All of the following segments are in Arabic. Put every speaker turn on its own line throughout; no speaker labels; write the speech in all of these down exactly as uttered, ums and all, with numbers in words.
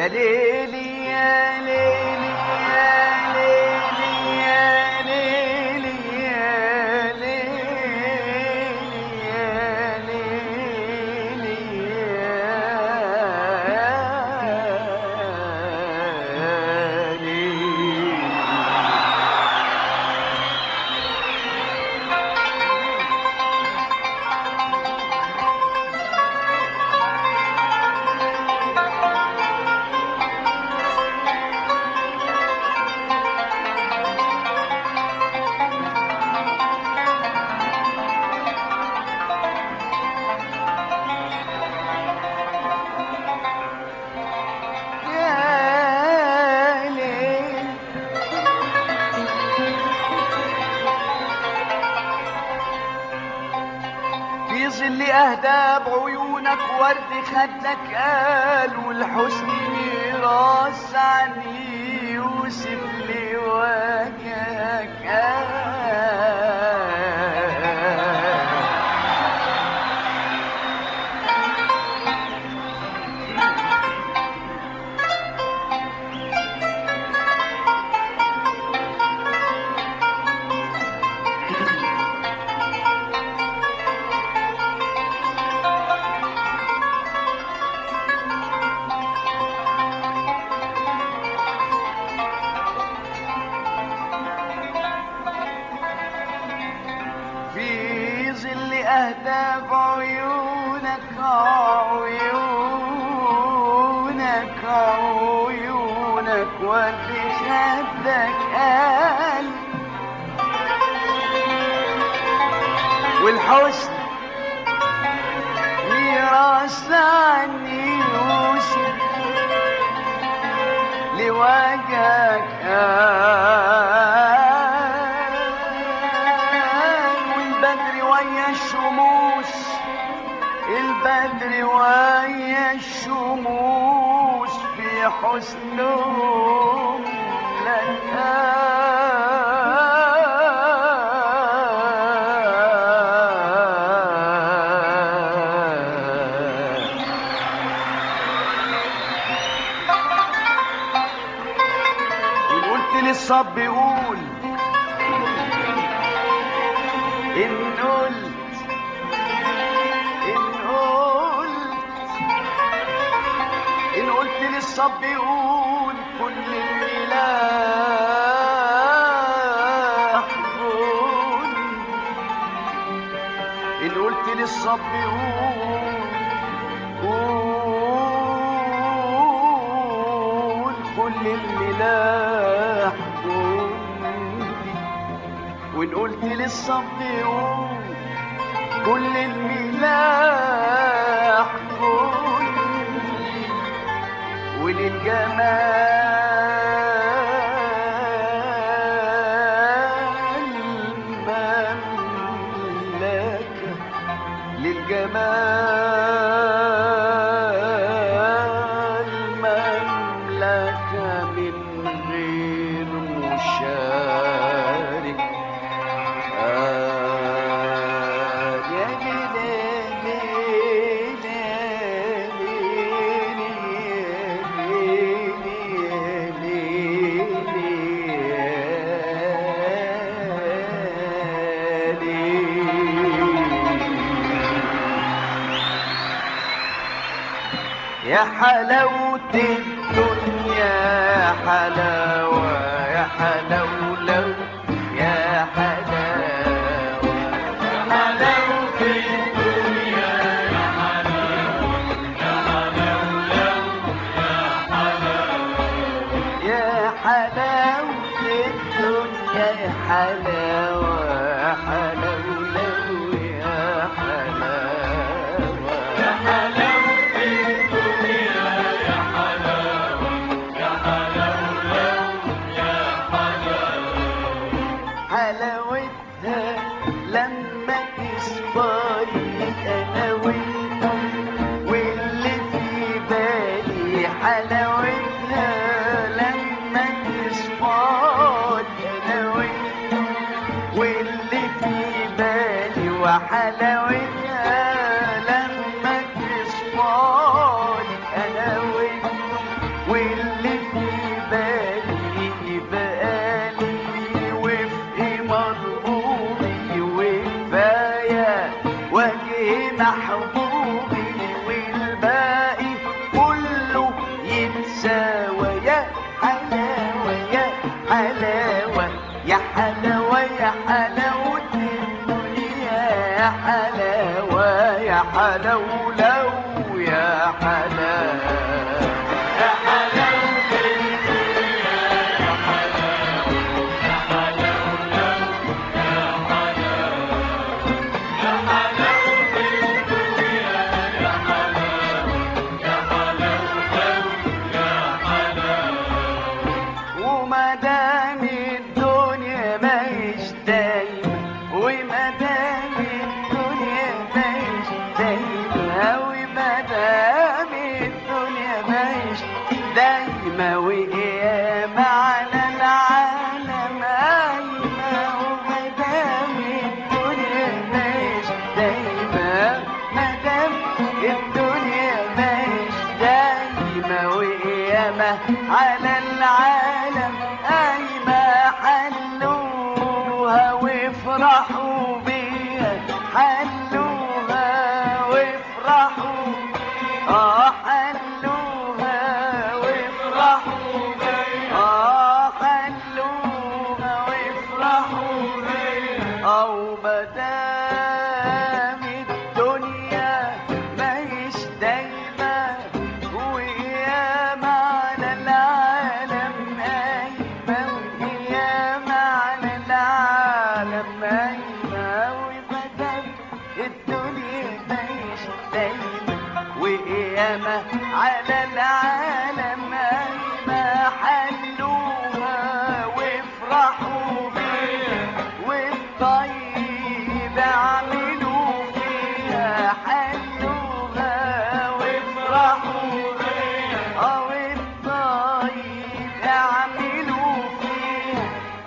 يا ليلي يا ليلي يا ليلي يا ليلي يا ليلي يا ليلي يا ليلي. يا ليل في ظل أهداب عيونك ورد خدك قال والحسن ميراث عن يوسف لوجهك قال. في ظل أهداف عيونك عيونك عيونك ورد خدك قال والحسن ميراث عن يوسف لوجهك قال. والبدر ويا الشموس البدر ويا الشموس في حسنهم لك للصب يقول إن قلت إن قلت إن قلت للصب يقول كل الملاح قول. إن قلت للصب يقول قول كل الملاح وإن قلت للصب يقول كل الملاح قول. وللجمال مملكة للجمال مملكة من غير مشارك. يا حلاوة الدنيا يا حلاوة يا حلاولو يا حلاوة يا حلاوة الدنيا يا حلاوة يا حلاولو يا حلاوة يا حلاوة الدنيا يا حلاوة يا حلاولو يا حلاوة يا حلاوة حلاوتها لما تصفالي انا وانت واللي في بالي. حلاوتها لما تصفالي انا وانت واللي في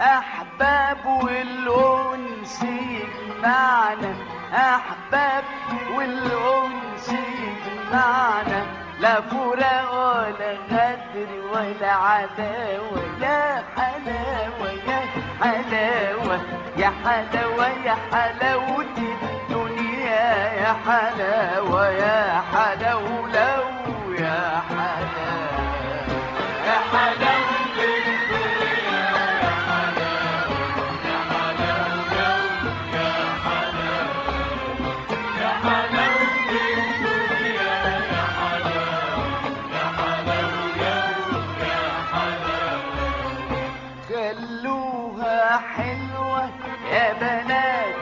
أحباب والأنس يجمعنا، أحباب والأنس يجمعنا، لا فراق ولا غدر ولا عداوة. يا حلاوة يا حلاوة يا حلاوة يا حلاوة الدنيا، يا حلاوة يا حلاوة لو يا حلاوة يا حلاوة خلوها حلوة يا بنات،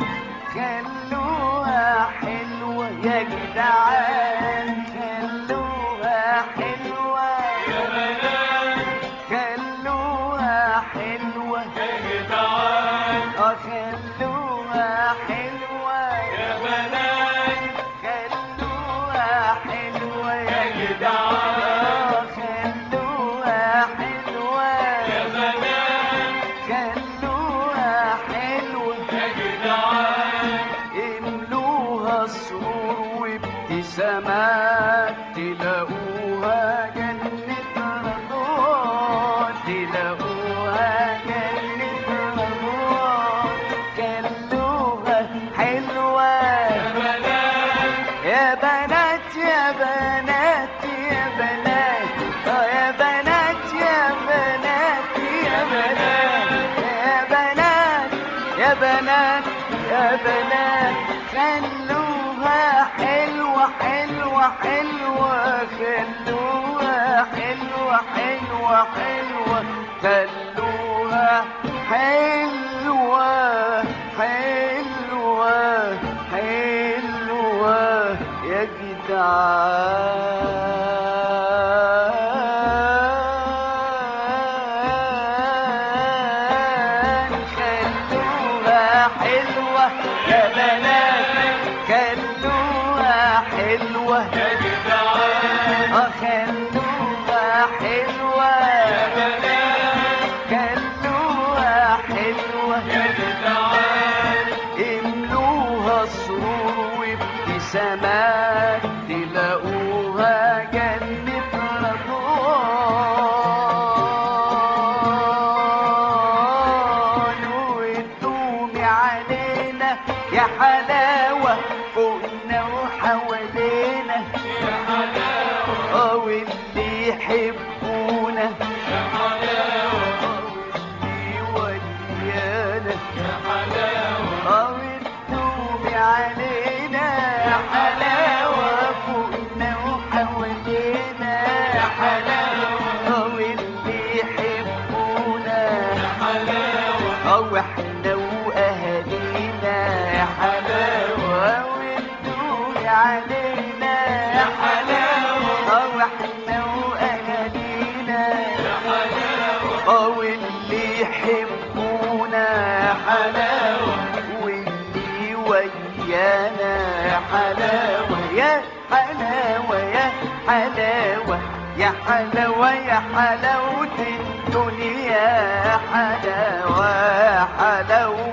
خلوها حلوة يا جدعان، خلوها حلوة يا بنات، خلوها حلوة يا جدعان، اه خلوها حلوة يا بنات، خلوها حلوة يا جدعان، خلوها حلوة يا بنات، خلوها حلوة يا جدعان، املوها سرور وابتسامات، تلاقوها جنة رضوان، تلاقوها جنة رضوان. خلوها حلوة يا بنات، يا بنات يا بنات يا بنات، اه يا بنات يا بنات يا بنات يا بنات يا بنات يا بنات، خلوها حلوة حلوة حلوة، خلوها حلوة حلوة حلوة، خلوها حلوة حلوة حلوة يا جدعان. خلوها حلوة يا بنات، خلوها حلوة يا جدعان، اه خلوها حلوة يا بنات، خلوها حلوة يا جدعان، املوها سرور وابتسامات، تلاقوها جنة رضوان. وتدومي علينا يا حلاوة، فوقنا وحوالينا يا حلاوة، اه واللي يحبونا يا حلاوة، واللي وليانا يا حلاوة، اه وتدومي علينا يا حلاوة، فوقنا وحوالينا يا حلاوة، اه واللي يحبونا يا حلاوة، اه واحنا واهالينا يا حلاوة، وتدومي علينا يا حلاوة، اه واحنا واهالينا يا حلاوة، اه واللي يحبونا يا حلاوة، واللي ويانا يا حلاوة يا حلاوة يا حلاوة يا حلاوة يا حلاوة الدنيا، يا حلاوة يا حلاوة